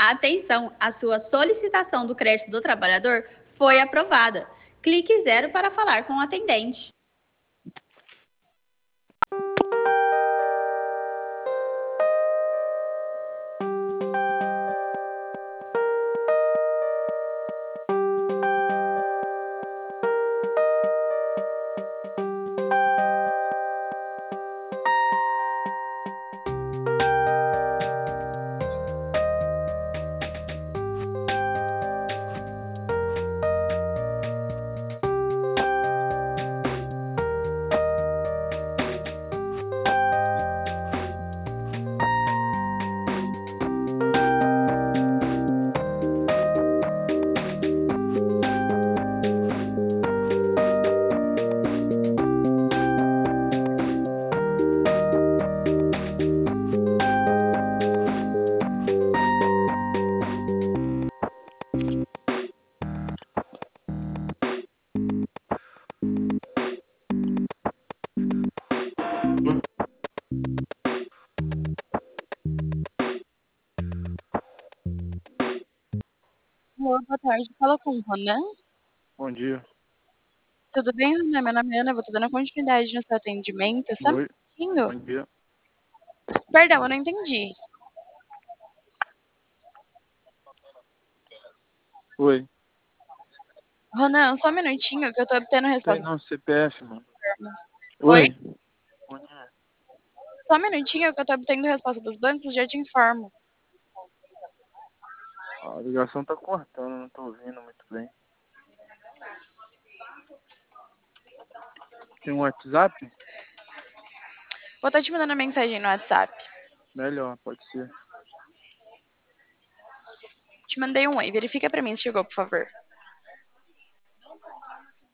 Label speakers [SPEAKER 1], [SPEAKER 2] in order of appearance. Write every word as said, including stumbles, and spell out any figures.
[SPEAKER 1] Atenção, a sua solicitação do crédito do trabalhador foi aprovada. Clique zero para falar com o atendente.
[SPEAKER 2] Boa tarde, fala com o Ronan.
[SPEAKER 3] Bom dia.
[SPEAKER 2] Tudo bem, Ronan? Meu nome é Ana, vou tô dando continuidade no seu atendimento. Só um
[SPEAKER 3] Oi,
[SPEAKER 2] minutinho.
[SPEAKER 3] bom dia.
[SPEAKER 2] Perdão, eu não entendi.
[SPEAKER 3] Oi.
[SPEAKER 2] Ronan, só um minutinho que eu tô obtendo
[SPEAKER 3] Tem
[SPEAKER 2] resposta.
[SPEAKER 3] não, C P F, mano.
[SPEAKER 2] Oi?
[SPEAKER 3] Oi. Bom dia.
[SPEAKER 2] Só um minutinho que eu tô obtendo resposta dos bancos, já te informo.
[SPEAKER 3] A ligação tá cortando, não tô ouvindo muito bem. Tem um WhatsApp?
[SPEAKER 2] Vou estar te mandando mensagem no WhatsApp.
[SPEAKER 3] Melhor, pode ser.
[SPEAKER 2] Te mandei um oi. Verifica pra mim se chegou, por favor.